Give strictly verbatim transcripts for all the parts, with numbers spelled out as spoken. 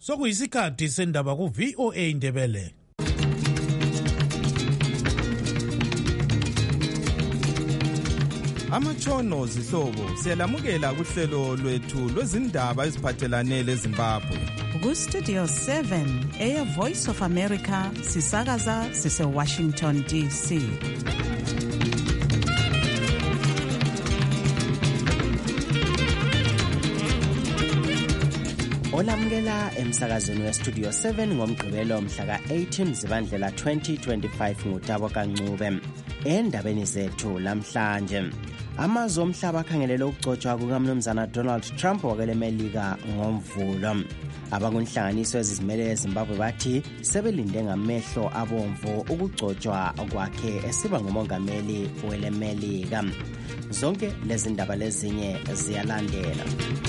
sokuyisikhathi sendaba ku V O A Ndebele. Amatshono zihlobo siyalamukela kuhlelo lwethu lwezindaba eziphathelane leZimbabwe. Ku Studio seven Air Voice of America sisakaza sise Washington D C. Olamukela emsakazweni we Studio seven ngomgqibelo mhla ka eighteen Zibandlela twenty twenty-five ngutabo kaNcube. Endabeni zethu lamhlanje, amazwe omhlaba akhangelele ukugcotshwa kukaMnumzana Donald Trump wakele Melika ngomvulo. Abakunhlanganiso ezizimele eZimbabwe bathi sebelinde ngamehlo abomvu ukugcotshwa kwakhe esiba ngumongameli wele Melika. Zonke lezi ndaba lezinye ziyalandela.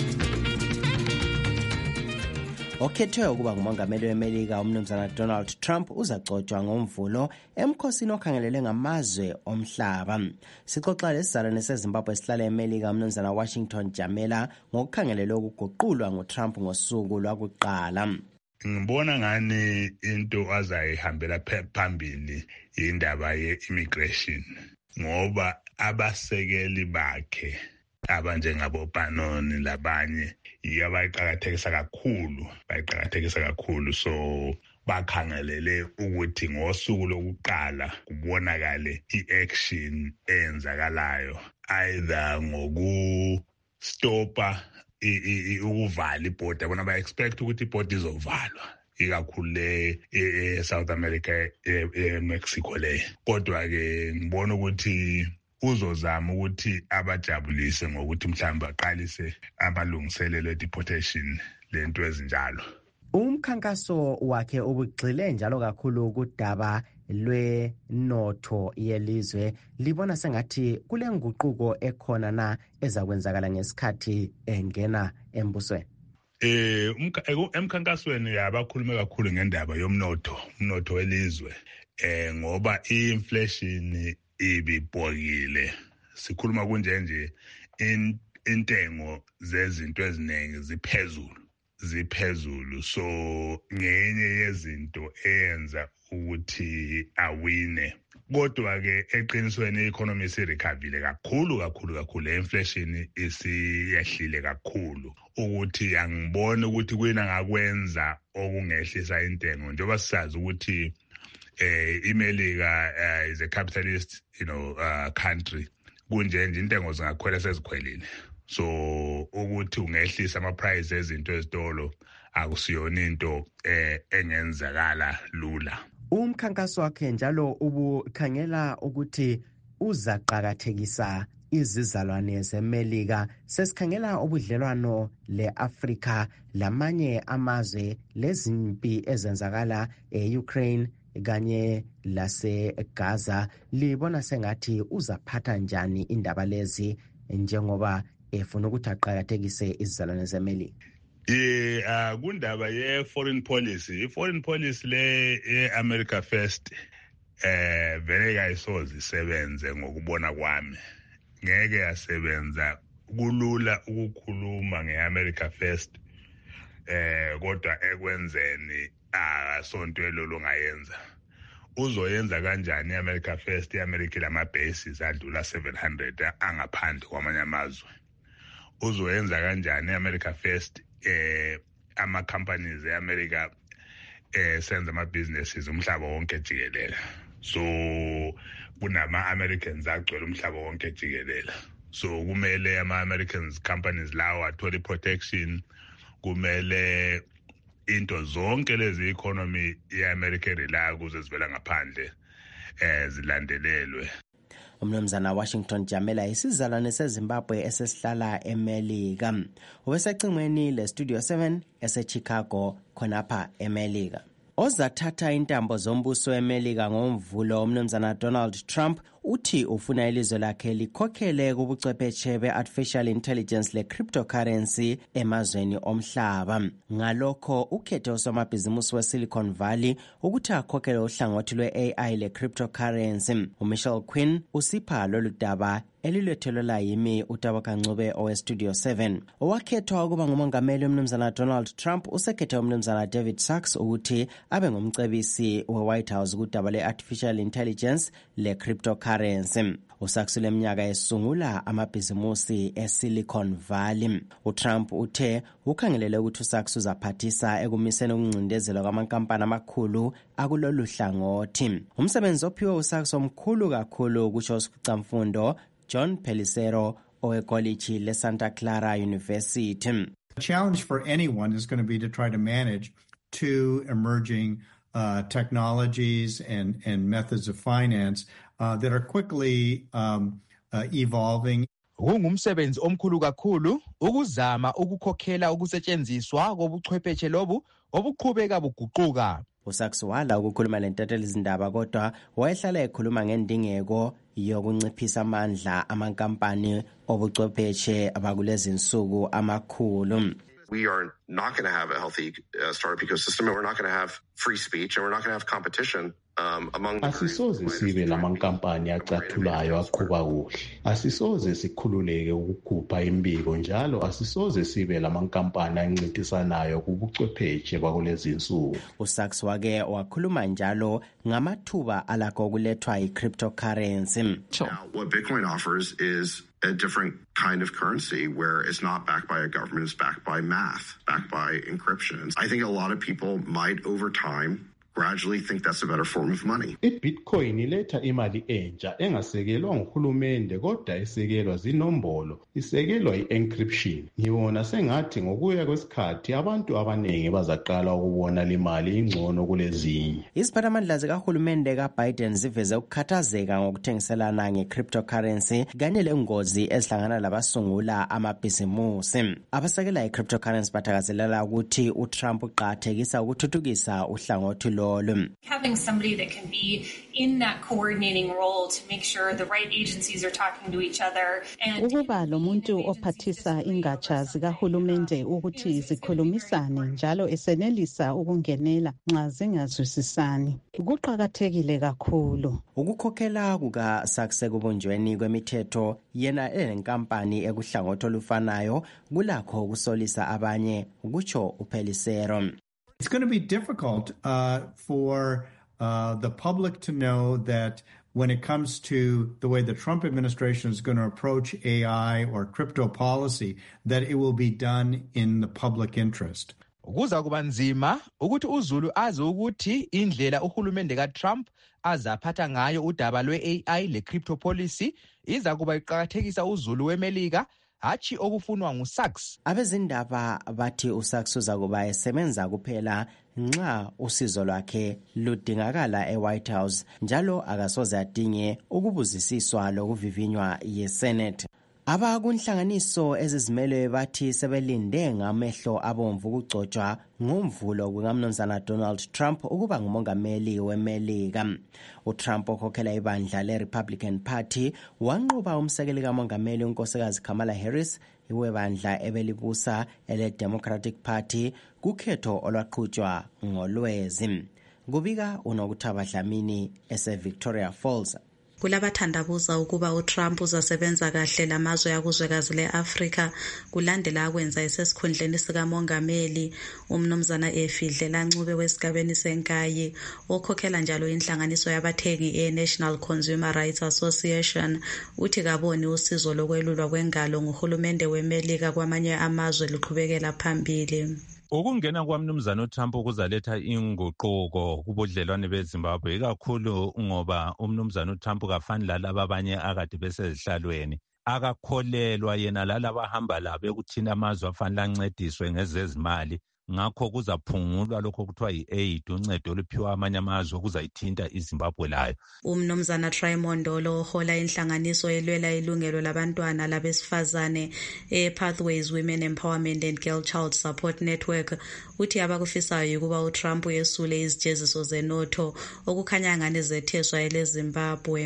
Okhethwe ukuba ngumongameli weMelika uMnumzana Donald Trump uzagcotshwa ngomvulo emkhosini okhangelele ngamazwe omhlaba. Sixoxa lesizalwane seZimbabwe esihlala eMelika uMnumzana Washington Jamela ngokukhangelele ukuguqulwa nguTrump ngosuku lwakuqala. Ngibona ngani into azayihambela phambili indaba ye-immigration ngoba abasekeli bakhe abanjengabo Bannon labanye yabayiqhakathekisa kakhulu bayiqhakathekisa kakhulu so bakhangelele ukuthi ngosuku lokuqala kubonakale i-action eyenzakalayo either ngoku stopa ukuvala ibhodi. Abona ba expect ukuthi ibhodi izovalwa ikakhulu le e-South America e-Mexico le, kodwa ke ngibona ukuthi uzozama ukuthi abajabulise ngokuthi mhlawumbe aqalise amalungiselelo e-deportation lento ezinjalo. Umkhankaso wakhe ubugxile njalo kakhulu kudaba lwenotho yelizwe. Libona sengathi kule nguquko ekhona na ezakwenzakala ngesikhathi engena embusweni? Eh emkhankasweni yabakhulume kakhulu ngendaba yomnotho, umnotho welizwe. Eh ngoba i-inflation ibibhokile. Sikhuluma kunje nje intengo zezinto eziningi ziphezulu ziphezulu so ngenye yezinto eyenza ukuthi awine. Kodwa ke eqinisweni i-economy isirecoverile kakhulu kakhulu kakhulu. Inflation isiyehlile kakhulu ukuthi angibone ukuthi kuyina ngakwenza okungehlisa intengo njengoba sisazi ukuthi eh iMelika uh, is a capitalist you know uh, country. Kunje nje intengo zingakhwela sezikhwelile, so ukuthi ungehlisa ama price ezinto ezitolo akusiyona into eh engenzakala lula. Umkhankaso wakhe njalo ubukhangela ukuthi uzaqhakathekisa izizalwane zeMelika. Sesikhangela ubudlelwano leAfrika lamanye amazwe lezimpi ezenzakala eUkraine kanye lase Gaza. Libona sengathi uzaphatha njani indaba lezi njengoba efuna ukuthi aqhakathekise izizalwane zeMelika? Eh kundaba ye foreign policy, i foreign policy le eAmerica First eh vele kayisozi isebenze ngokubona kwami. Ngeke yasebenza kulula ukukhuluma ngeAmerica First eh kodwa ekwenzeni asonto elolo ngayenza. Uzoyenza kanjani iAmerica First? iAmerica lama bases adlula seven hundred angaphandle kwamanye amazwe. Uzoyenza kanjani iAmerica First eh ama companies eAmerica eh senza ama businesses umhlaba wonke jikelele? So kunama Americans agcwele umhlaba wonke jikelele, so kumele ama Americans companies lawo athole protection. Kumele into zonke lezi economy yeAmerica relaya kuze zivela ngaphandle eh zilandelelwe. Umnumzana Washington Jamela isizalwane seZimbabwe esesihlala eMelika. Ubesecingweni le Studio seven eseChicago khonapha eMelika. Ozathatha intambo zombuso eMelika ngomvulo uMnumzana Donald Trump uthi ufuna ilizwe lakhe likhokhele kubuchwepheshe be-artificial intelligence le-cryptocurrency emazweni omhlaba. Ngalokho ukhethe usomabhizimusi we-Silicon Valley ukuthi akhokhele uhlangothi lwe-A I le-cryptocurrency. uMichelle Quinn usipha lolu daba elilwethelwa yimi uTabo Kancube oweStudio seven. Owakhethwa ukuba ngumongameli umnumzana Donald Trump usekhethe umnumzana David Sachs ukuthi abe ngumcebisi we-White House kudaba le-artificial intelligence le-cryptocurrency. uSachs leminyaka esungula amabhizimusi eSilicon Valley. uTrump uthe ukhangelele ukuthi uSachs uzaphathisa ekumiseni ukuncindezelwa kwamankampani amakhulu akulolu hlangothi. Umsebenzi ophiwe uSachs omkhulu kakhulu kusho uSicamfundo John Pelicero owekoliji leSanta Clara University. The challenge for anyone is going to be to try to manage two emerging uh, technologies and, and methods of finance uh, that are quickly um, uh, evolving. Kungumsebenzi omkhulu kakhulu ukuzama ukukhokhela ukusetshenziswa kobuchwepheshe lobu obuqhubeka buguquka. uSachs wala ukukhuluma lentethelizindaba kodwa wayehlala ekhuluma ngendingeko yokunciphisa amandla amankampani obuchwepheshe abakulezi insuku amakhulu. We are not going to have a healthy uh, startup ecosystem, and we're not going to have free speech, and we're not going to have competition um, among the asisoze sibe lamankampani acathulayo aqhuba kuhle. Asisoze sikhululeke ukukhupha imbiko njalo asisoze sibe lamankampani ancintisanayo kubuchwepheshe bakulezi insuku. uSachs wake wakhuluma njalo ngamathuba alakho kulethwa i-cryptocurrency. Now, what Bitcoin offers is a different kind of currency where it's not backed by a government, it's backed by math, backed by encryption. I think a lot of people might over time gradually think that's a better form of money. iBitcoin iletha imali entsha engasekelwa nguhulumende kodwa isekelwa zinombolo, isekelwa i-encryption. Ngibona sengathi ngokuya kwesikhathi abantu abaningi bazaqala ukubona limali ingcono kulezinye. Iziphathamandla zikahulumende kaBiden ziveze ukukhathazeka ngokuthengiselana nge-cryptocurrency kanye lengozi ezihlangana labasungula amabhizimusi. Abasekela i-cryptocurrency bathakazelela ukuthi uTrump uqathekisa ukuthuthukisa uhlangothi lo. Having somebody that can be in that coordinating role to make sure the right agencies are talking to each other and ukuba lo muntu ophathisa ingatsha zikahulumende ukuthi zikhulumisane njalo esenelisa ukungenela nxa zingazwisisani kuqhakathekile kakhulu. Ukukhokhela kukaSachs ekubunjweni kwemithetho yena enenkampani ekuhlangothi olufanayo kulakho ukusolisa abanye kutsho uPelicero. It's going to be difficult uh, for uh, the public to know that when it comes to the way the Trump administration is going to approach A I or crypto policy, that it will be done in the public interest. Kuza kuba nzima ukuthi uZulu azi ukuthi indlela uhulumende kaTrump azaphatha ngayo udaba lwe-A I le-crypto policy iza kuba iqakathekisa uZulu weMelika hachi okufunwa nguSachs. Abezindaba bathi uSachs uzakuba esebenza kuphela nxa usizo lwakhe ludingakala eWhite House njalo akasoze adinge ukubuzisiswa lokuvivinywa yeSenate. Abakunhlanganiso ezizimele bathi sebelinde ngamehlo abomvu ukugcotshwa ngomvulo kukamnumzana Donald Trump ukuba ngumongameli weMelika. uTrump okhokhela ibandla leRepublican Party wanqoba umsekeli kamongameli unkosikazi Kamala Harris iwebandla ebelibusa ele-Democratic Party kukhetho olwaqhutshwa ngolwezi. Kubika uNokuthaba Dlamini ese-Victoria Falls. Kulabathandabuza ukuba uTrump uzasebenza kahle lamazwe yakuzwekazi leAfrika kulandela akwenza esesikhundleni sikamongameli. Umnumzana Efidlela Ncube wesigabeni senkayi okhokhela njalo inhlanganiso yabathengi eNational Consumer Rights Association uthi kaboni usizo lokwelulwa kwengalo nguhulumende weMelika kwamanye amazwe liqhubekela phambili. Ukungena kwamnumzana uTrump kuzaletha inguquko kubudlelwane beZimbabwe ikakhulu ngoba umnumzana uTrump kafani lalabo abanye akade besezihlalweni akakholelwa yena lalabo ahamba labo ekuthina amazwe afanele ancediswe ngezezimali ngakho kuzaphungulwa lokho kuthiwa yi-aid uncedo oluphiwa amanye amazwe kuzayithinta iZimbabwe layo. Umnumzana Traymondo ohola inhlanganiso elwela ilungelo labantwana labesifazane ePathways Women Empowerment and Girl Child Support Network uthi abakufisayo ukuba uTrump yesule izijeziso zenotho okukhanya ngane zetheswa eleZimbabwe.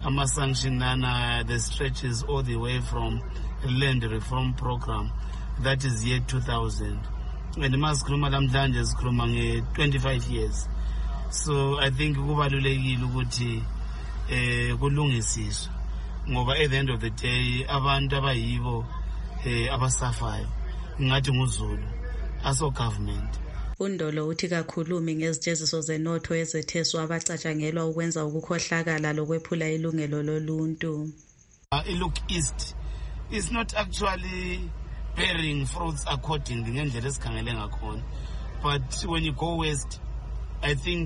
Ama-sanction nana, the stretches all the way from the land reform program, that is year two thousand. And masikhuluma namhlanje sikhuluma nge-twenty-five years. So I think kubalulekile ukuthi eh kulungisiswe ngoba at the end of the day abantu abayibo eh abasafayo ngathi nguzulu aso government. uNdolo uthi kakhulumi ngezitsheziso zenotho ezetheswa abacatshangelwa ukwenza ukukhohlakala lokwephula ilungelo loluntu. Uh, look east is not actually bearing fruits according ngendlela esikhangele ngakhona, but when you go west I think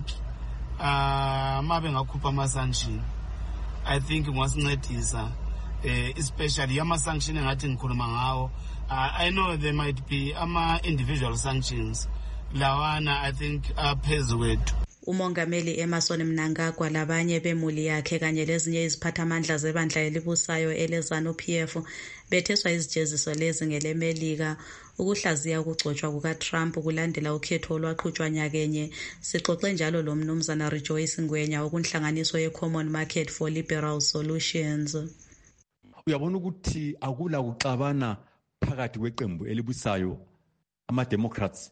uh mabe ngakhupha ama-sanction I think ngwasincedisa uh, especially ama-sanction engathi ngikhuluma ngawo. uh, I know there might be ama-individual sanctions lawana I think aphezu kwethu. uMongameli Emmerson Mnangagwa labanye bemuli yakhe kanye lezinye iziphathamandla zebandla elibusayo eleZANU-P F betheswa izijeziso lezi ngelemelika ukuhlaziya ukugcotshwa kukaTrump kulandela ukhetho olwaqhutshwa nyakenye. Sixoxe njalo lo mnumzana Rejoice Ngwenya okunhlanganiso ye-Common Market for Liberal Solutions. Uyabona ukuthi akula kuxabana phakathi kweqembu elibusayo ama-Democrats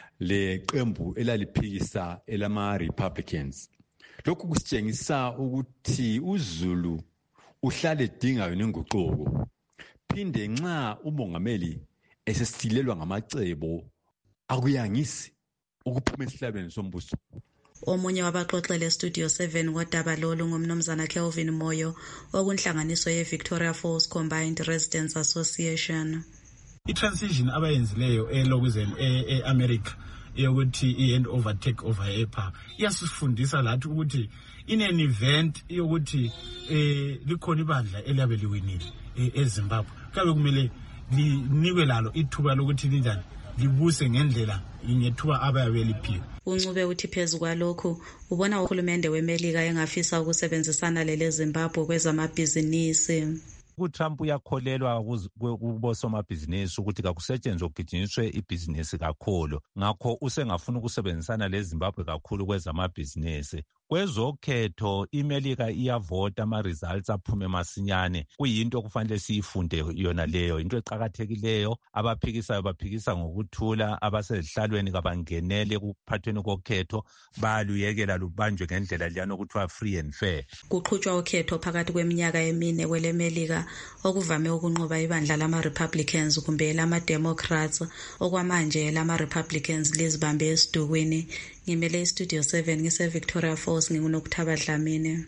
leqembu elaliphikisa elama-Republicans. Lokhu kusitshengisa ukuthi uZulu uhlale edinga yona inguquko. Phinde nxa umongameli esesilelwa ngamacebo akuyangisi ukuphuma esihlalweni sombuso. Omunye wabaxoxele Studio seven kodaba lolu ngumnumzana Kelvin Moyo okunhlanganiso ye-Victoria Falls Combined Residents Association. I-transition abayenzileyo elokuzeni e-America yokuthi i-hand over take over ePA iyasifundisa lathi ukuthi in an event yokuthi eh likhona ibandla eliyabe liwinile eZimbabwe kabe kumele linikwe lalo ithuba lokuthi linjani libuse ngendlela ngethuba abayabe liphiwe. uNcube uthi phezu kwalokho ubona uhulumende weMelika engafisa ukusebenzisana leleZimbabwe kwezamabhizinisi. uTrump uyakholelwa kubosomabhizinisi ukuthi kakusetshenzwe kugijinyiswe ibhizinisi kakhulu, ngakho usengafuna ukusebenzisana leZimbabwe kakhulu kwezamabhizinisi. Kwezokhetho iMelika iyavota ama-results aphume masinyane, kuyinto okufanele siyifunde yona leyo, into eqakathekileyo. Abaphikisayo baphikisa ngokuthula, abasezihlalweni kabangenele kuphathweni kokhetho, baluyekela lubanjwe ngendlela liyana okuthiwa free and fair. Kuqhutshwa ukhetho phakathi kweminyaka emine kweleMelika okuvame ukunqoba ibandla lama-Republicans kumbe lama-Democrats. Okwamanje lama-Republicans lizibambe esidukwini. Ngimele iStudio seven ngise Victoria Falls nginguNokuthaba Dlamini.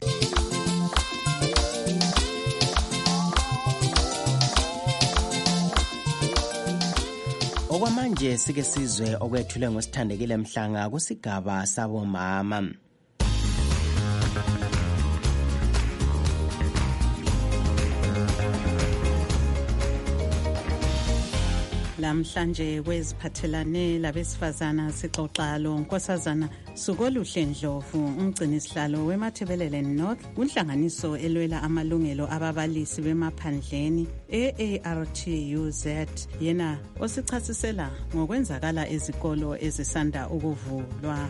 Okwamanje sike sizwe okwethule ngosithandekile Mhlanga kusigaba sabomama. Lamhlanje kweziphathelane labesifazana sixoxa lo Nkosazana Sukoluhle Ndlovu umgcini sihlalo weMathebelele North kunhlanganiso elwela amalungelo ababalisi bemaphandleni A A R T U Z yena osichasisela ngokwenzakala ezikolo ezisanda ukuvulwa.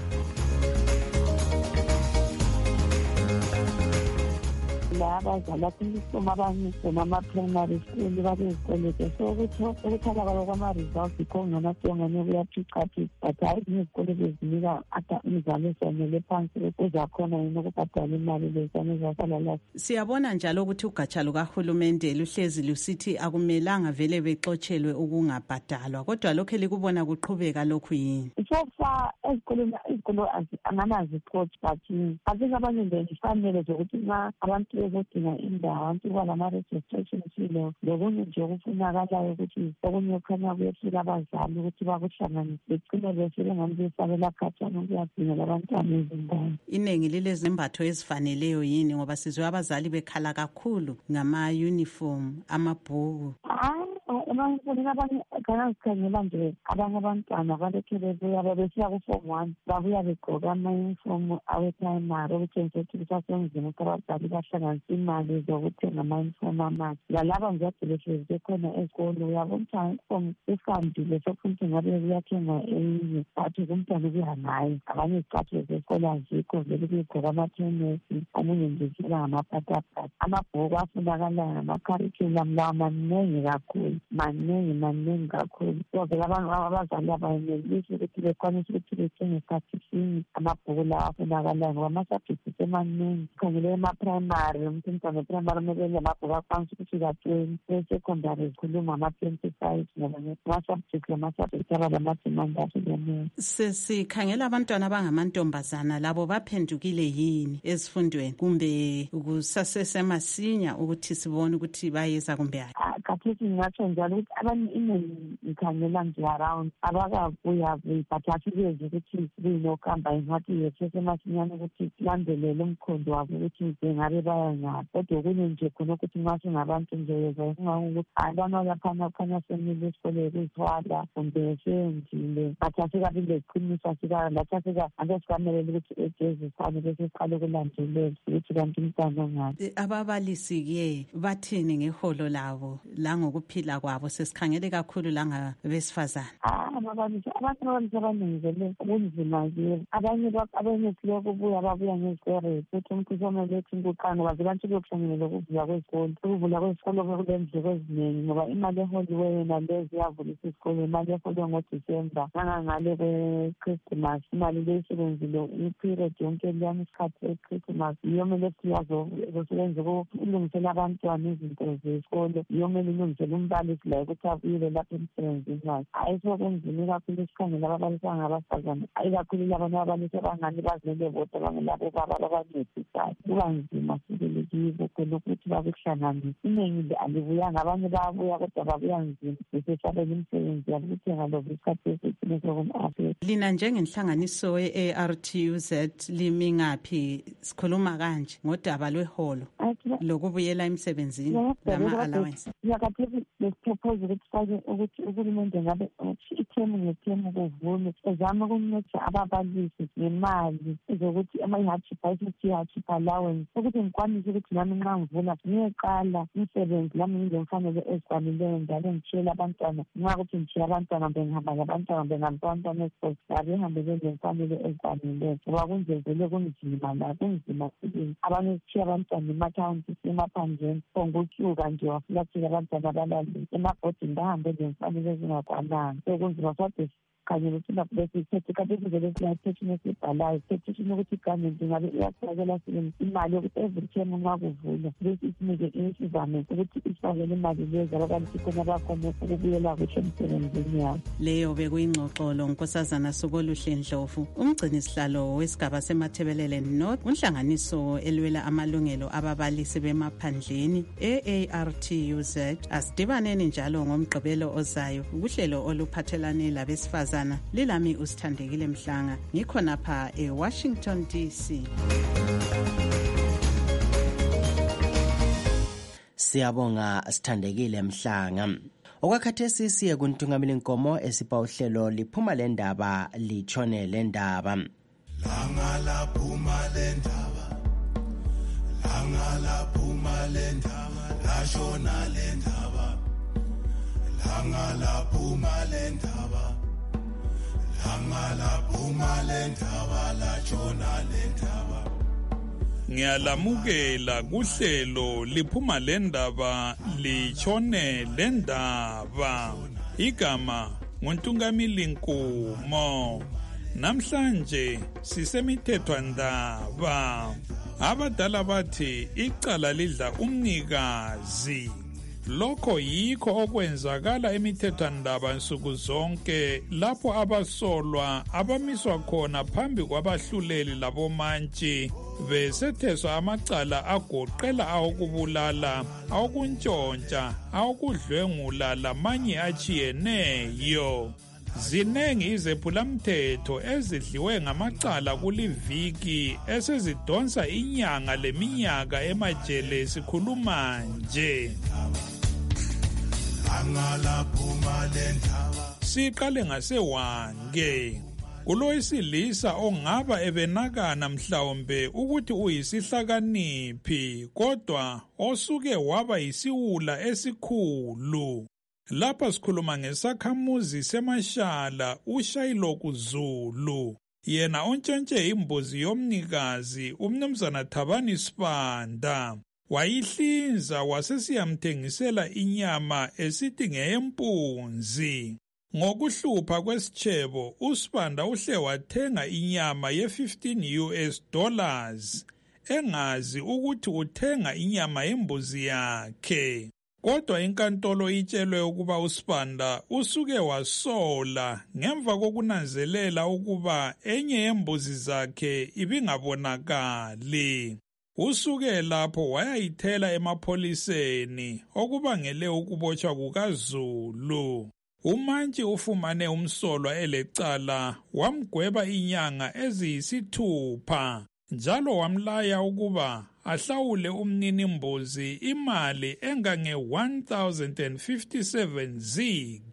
abazali abafunisoma abanye nama-primary school babezikolete so ukuthi ukuthalakala kwama-results ikhongana siyongane kuyaphicaphisa but hayi nezikole bezinika ata umzali esanele phansi kuzakhona yini ukubhadala imali lezane zasala lapho. Siyabona njalo ukuthi ugatsha lukahulumende luhlezi lusithi akumelanga vele bexotshelwe ukungabhadalwa, kodwa lokho likubona kuqhubeka lokhu yini? So far ezikoleni izikolo anganazikoach but azinga abanye nje ifanele zokuthi nxa abantu bezodinga indawo abantu balama-registration silo lokunye nje okufunakalayo ukuthi okunye kukhanya kuyefika abazali ukuthi bakuhlanganise begcine befike ngani besabela khatshana ukuyadingela abantwana ezindawo. Iningi lilezimbatho ezifaneleyo yini ngoba sizwe abazali bekhala kakhulu ngama-uniform amabhuku? emafoni abanye kangazikhangela nje abanye abantwana balokhe bebuya babesiya ku-form one babuya begqoka ama-uniform awe-primary okutshengisa ukuthi kusasenzima ukuthi abazali bahlanganisa imali zokuthenga ama-uniform amahle lalaba nje ade behlezi bekhona ezikolo uyabona ukuthi uniform esihambile sokuthi ngabe kuyathenga eyinye bathi kumntwana ukuya ngayo abanye izicathulo zesikolo azikho vele kuyigqoka amathenesi omunye nje sela ngamapatapata amabhuku afunakalayo nama-curriculum lawa maningi kakhulu maningi maningi kakhulu so vele abantu abazali abayenelisi ukuthi bekwanise ukuthi bethenge isikhathi sinye amabhuku lawa afunakalayo ngoba ama-subjects semaningi khangele ema-primary umuntu umntwana e-primary kumele amabhuku akwanise ukuthi ka-twenty e-secondary zikhuluma ama-twenty-five ngoba ama-subject lama-subject aba lamadimandi ahlukeneyo. Sesikhangela abantwana abangamantombazana labo baphendukile yini ezifundweni kumbe kusasesemasinya ukuthi sibone ukuthi bayeza kumbe hayi? Kathesi ngingatsho njalo ukuthi abanye iningi ngikhangela nje around abakabuyabuyi but asikezi ukuthi kuyinokuhamba ingathi yesesemasinyane ukuthi silandelele umkhondo wabo ukuthi bengabe baya ngaphi kodwa okunye nje khona ukuthi nxa singabantu nje yeza kungangokuthi abana laphana khanya semile esikoleni kuzithwala kumbe sendile but asikabile iqiniso asikalathi asika ante sikamelele ukuthi egezisane bese siqale ukulandelela ukuthi kanti umntwana ngaphi. Ababalisi-ke bathini ngeholo labo la ngokuphila kwabo sesikhangele kakhulu la ngabesifazane? Ababalisi abantu ababalisi abaningi vele kunzima kibo abanye abanye siloko buya babuya ngezikore futhi umkhuhlane lethu inkuqanga ngoba abantu kuyokuhlanganyela ukuvula kwezikolo ukuvula kwezikolo kulendleko eziningi ngoba imali eholiweyo yena lezi yavulisa isikolo imali eholiwe ngodisemba nangangale kwe-Christmas imali leyisebenzile i-period yonke liyana isikhathi e-Christmas iyo mele siyazosebenza ukulungisela abantwana izinto zesikolo iyo mele ilungisele umbalisi la ukuthi abuyele lapho emsebenzini wakhe hayi sokwenzima kakhulu isikhangela ababalisi abangabasifazane hayi kakhulu labanye ababalisi abangani bazimele bodwa bangelabo baba babancedisayo kuba nzima sibele kibo khona ukuthi bakuhlanganise iningi alibuyanga abanye bayabuya kodwa babuya nzima besesabela imisebenzi yabo ukuthenga lovo isikhathi esithile sokum-Afrika. Lina njengenhlanganiso ye-A R T U Z limi ngaphi sikhuluma kanje ngodaba lweholo lokubuyela emsebenzini lama-allowance? Yakathesi lesipropose ukuthi fake ukuthi uhulumende ngabe ithemu ngethemu kuvulwe ezama ukunceda ababalisi ngemali ezokuthi ama-hardship ayisithi i-hardship allowance ukuthi ngikwanise ukuthi nami nxa ngivula ngiyeqala umsebenzi lami ngizemfanele ezikwanileyo njalo ngitshiyele abantwana nxa ukuthi ngitshiye abantwana bengihamba ngabantwana bengihamba abantwana esikolo ngabe ngihambe bezemfanele ezikwanileyo ngoba kunjezele kunzima la kunzima sibili abanye sitshiye abantwana emathawuni emaphandleni ongutyuka nje wafulathela abantwana abalali emabhodini bahambe zemfanele ezingakwananga so kunzima sade khanyela ukuthi besithethe kanti esivele siyathetshini esibhalayo sithethishini ukuthi igamenti ngabe iyasifakela sini imali yokuthi every term nxa kuvulwa bese isinike isizame ukuthi isifakele imali lezi ababalisi khona bakhona ukubuyela kuhle emsebenzini yabo. Leyo bekuyingxoxolo Nkosazana Sokoluhle Ndlovu umgcini sihlalo wesigaba seMathebelele North unhlanganiso elwela amalungelo ababalisi bemaphandleni e-A R T U Z. Asidibaneni njalo ngomgqibelo ozayo kuhlelo oluphathelane labesifazane lilami usithandekile Mhlanga ngikhona pha eWashington D C. Siyabonga Sithandekile Mhlanga. Okwakhathesi siye kuntungamela inkomo esipa uhlelo liphuma le ndaba litshone le ndaba. Langa laphuma le ndaba langa laphuma le ndaba lashona le ndaba langa laphuma le ndaba langa laphuma le ndaba lashona le ndaba. Ngiyalamukela kuhlelo liphuma le ndaba litshone le ndaba. Igama nguNtungamili Nkomo. Namhlanje sisemithethwandaba. Abadala bathi icala lidla umnikazi. Lokho yikho okwenzakala emithethwandaba nsuku zonke lapho abasolwa abamiswa khona phambi kwabahluleli labomantshi besetheswa amacala agoqela awokubulala, awokuntshontsha, awokudlwengula lamanye atshiyeneyo. Zinengi izephulamthetho ezidliwe ngamacala kuliviki esezidonsa inyanga leminyaka emajele sikhuluma nje. Siqale ngasewange. Kulowesilisa ongaba ebenakana mhlawumbe ukuthi uyisihlakaniphi kodwa osuke waba yisiwula esikhulu. Lapha sikhuluma ngesakhamuzi semashala uShayloku Zulu. Yena ontshontshe imbuzi yomnikazi umnumzana Thabani Sibanda. Wayihlinza wasesiyamthengisela inyama esithi ngeyempunzi. Ngokuhlupha kwesitshebo, uSibanda uhle wathenga inyama ye fifteen U S dollars, engazi ukuthi uthenga inyama yembuzi yakhe. Kodwa inkantolo itshelwe ukuba uSibanda usuke wasola ngemva kokunanzelela ukuba enye yembuzi zakhe ibingabonakali. Usuke lapho wayayithela emapholiseni okubangele ukubotshwa kukaZulu. Umantshi ufumane umsolwa elecala wamgweba inyanga eziyisithupha njalo wamlaya ukuba ahlawule umnini mbuzi imali engange one thousand fifty-seven zig.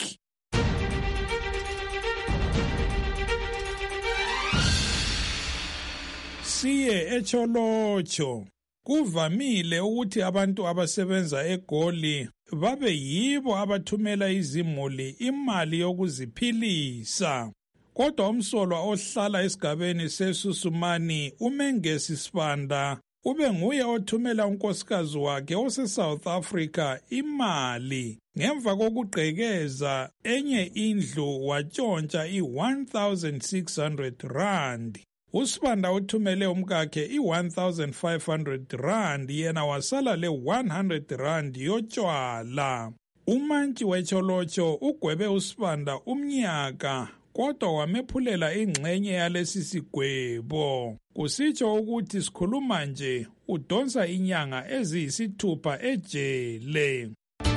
Siye eCholocho. Kuvamile ukuthi abantu abasebenza eGoli babe yibo abathumela izimuli imali yokuziphilisa. Kodwa umsolwa ohlala esigabeni seSusumani uMengesi Sibanda ube nguye othumela unkosikazi wakhe ose-South Africa imali. Ngemva kokugqekeza enye indlu watshontsha i-one thousand six hundred rand. uSibanda uthumele umkakhe i-one thousand five hundred rand yena wasala le-one hundred rand yotshwala. Umantshi weCholocho ugwebe uSibanda umnyaka kodwa wamephulela ingxenye yalesi sigwebo. Kusitsho ukuthi sikhuluma nje udonsa inyanga eziyisithupha ejele.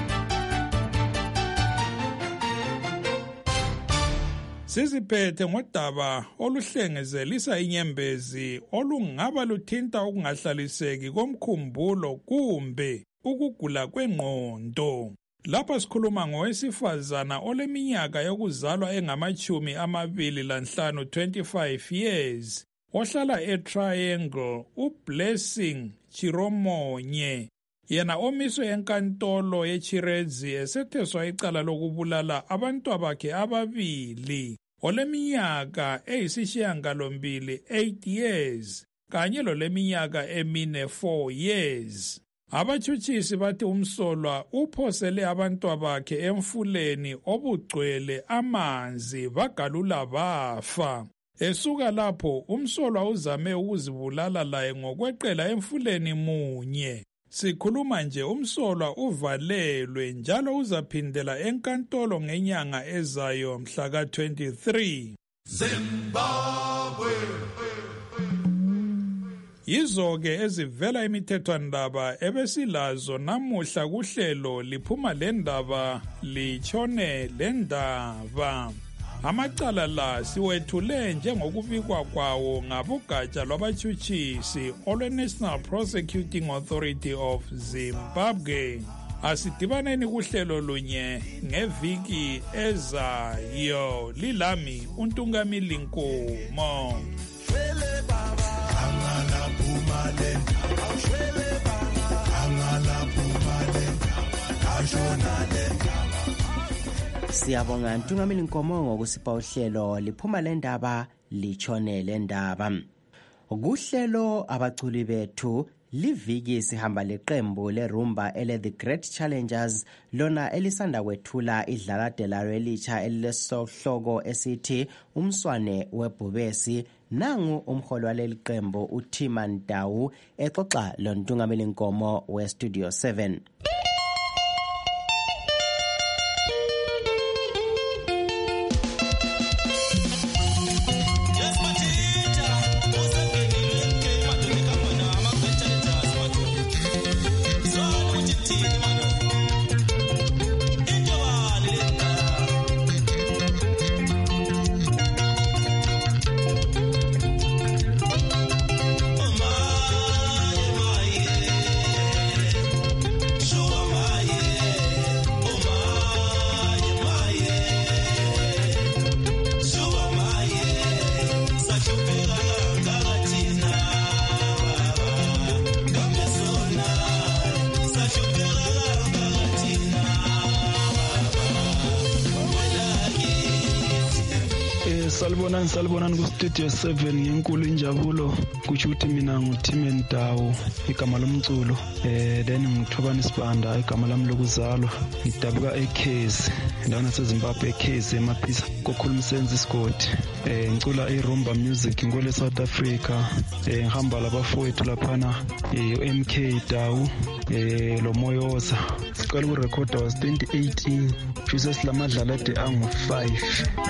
Siziphethe ngodaba oluhlengezelisa inyembezi olungaba luthinta ukungahlaliseki komkhumbulo kumbe ukugula kwengqondo. Lapha sikhuluma ngowesifazana oleminyaka yokuzalwa engamachumi amabili lanhlanu twenty-five years ohlala eTriangle uBlessing Chiromonye. Yena omiswe enkantolo yeChirezi esetheswa icala lokubulala abantwabakhe ababili oleminyaka eyisishiyagalombili eight years kanye loleminyaka emine four years. Abatshutshisi bathi umsolwa uphosele abantwabakhe emfuleni obugcwele amanzi bagalula bafa. Esuka lapho umsolwa uzame ukuzibulala laye ngokweqela emfuleni munye. Sikhuluma nje umsolwa uvalelwe njalo uzaphindela enkantolo ngenyanga ezayo mhla ka twenty-three. Zimbabwe. Yizo-ke ezivela imithethwandaba ebesilazo namuhla kuhlelo liphuma lendaba litshone lendaba. Amacala la siwethule njengokubikwa kwawo ngabogatsha lwabatshutshisi olwe-National Prosecuting Authority of Zimbabwe. Asidibaneni kuhlelo lunye ngeviki ezayo. Lilami uNtungamili Nkomo. Siyabonga Ntungamili Nkomo ngokusipha uhlelo liphuma lendaba litshone lendaba. Kuhlelo abaculi bethu liviki sihamba leqembu lerumba ele The Great Challengers lona elisanda kwethula idlalade lalo elitsha elilesohloko esithi umswane webhubesi. Nangu umholi waleli qembu uThima Ndawu exoxa lo Ntungamili Nkomo we Studio seven. Sure. salibonani salibonani ku-studio seven ngenkulu injabulo kusho ukuthi mina nguTimen Dawu igama lomculo eh then ngithobani Sibanda igama lami lokuzalwa ngidabuka eKezi ndawo naseZimbabwe eKezi emaphisa kokhuluma senzi isigodi eh ngicula iRumba music ngole South Africa eh ngihamba labafowethu laphana uM K Dawu eh lo Moyoza siqala ukurekhoda was twenty eighteen fisa silamadlala de angu five.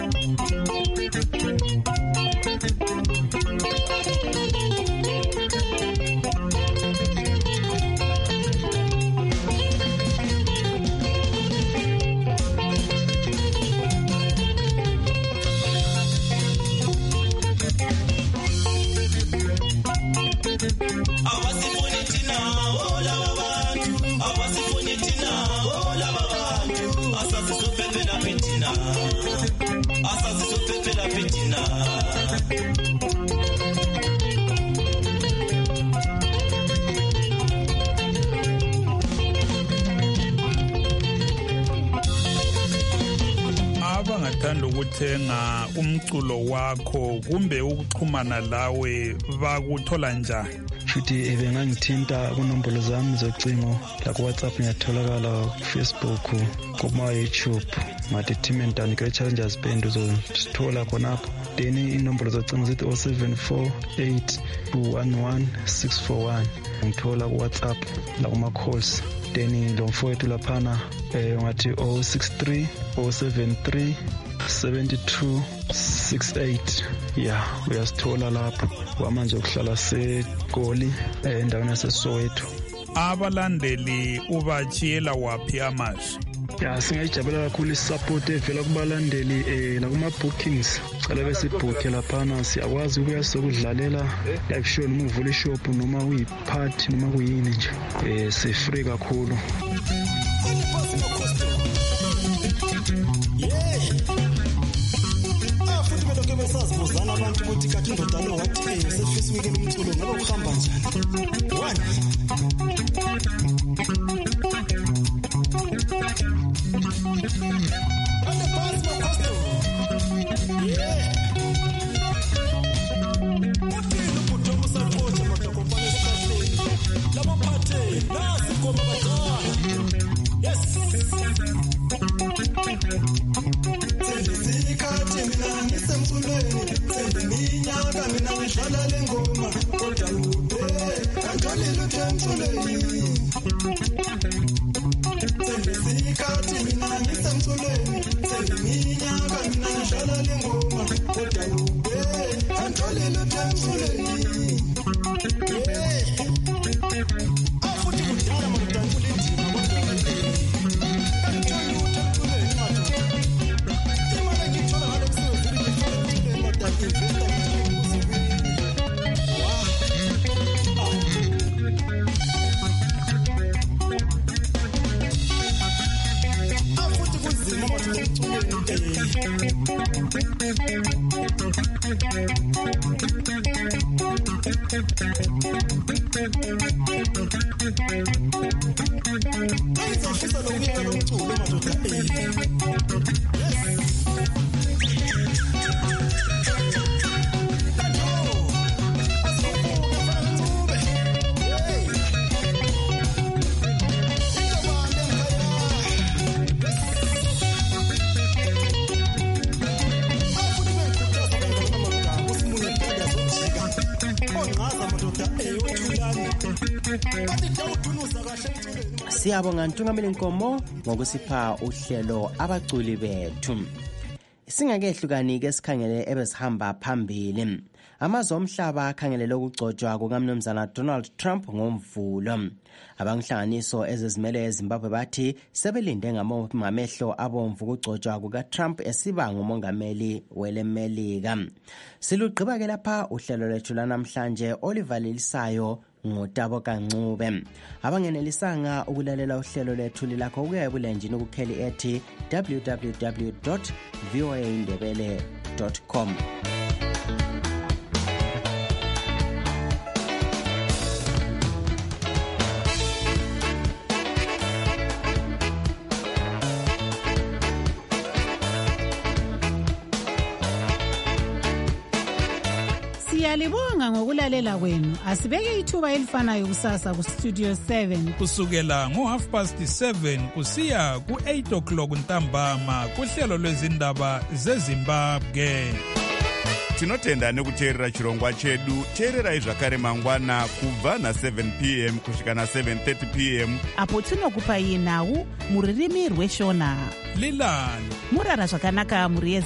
abangathanda ukuthenga umculo wakho kumbe ukuxhumana lawe bakuthola njani? Futhi ebengangithinta kunombolo zami zocingo la ku WhatsApp ngiyatholakala ku Facebook kuma YouTube ngathi Timen Dawu Challengers Band uzosithola khonapho. Then inombolo zocingo zithi oh seven four eight two one one six four one ngithola ku WhatsApp la kuma calls. Then lo mfowethu laphana eh ngathi oh six three oh seven three seven two six eight yeah uyasithola lapho wamanje ukuhlala seGoli endaweni yaseSoweto. Abalandeli ubachiyela waphi amashi? Ya singayijabula kakhulu isupport evela kubalandeli eh nakuma bookings cala bese book laphana siyakwazi ukuya sokudlalela live show noma uvula ishop noma uyiparty noma kuyini nje eh se free kakhulu. Besazibuzana abantu ukuthi kathi indoda lo wathi eh sefisa ukuyekela umculo ngabe ukuhamba njani one ande pass mo costo yeah uthini ubhudomo sakocha madokopane esihlahleni labo phathe nasi goma badala yes Sendizikhathi mina ngisemculweni sendiminyaka mina ngihlala le ngoma kodwa ube kanjalo emculweni Sendizikhathi mina ngisemculweni sendiminyaka mina ngihlala le ngoma kodwa ube kanjalo emculweni afuthi kudala madodana indima kodwa Siyabonga Ntungameli Nkomo ngokusipha uhlelo abaculi bethu. Singakehlukani ke sikhangele ebesihamba phambili. Amazwe omhlaba akhangelele ukugcotshwa kukaMnumzana Donald Trump ngomvulo. Abanhlanganiso ezizimele eZimbabwe bathi sebelinde ngamehlo abomvu ukugcotshwa kukaTrump esiba ngumongameli welemelika. Silugqiba ke lapha uhlelo lwethu lanamhlanje olivalelisayo ngotabo kancube. Abangenelisanga ukulalela uhlelo lethu lilakho ukuya ebulenjini kukheli ethi w w w dot voa indebele dot com. Siyalibonga ngokulalela kwenu. Asibeke ithuba elifanayo kusasa ku Studio seven kusukela ngo half past seven kusiya ku eight o'clock ntambama kuhlelo lwezindaba zeZimbabwe. Tinotenda nekuteerera chirongwa chedu. Teererai zvakare mangwana kubva na seven p m kusvika na seven thirty p m apo tinokupai nhau muririmi rweshona. Lilani murara zvakanaka muri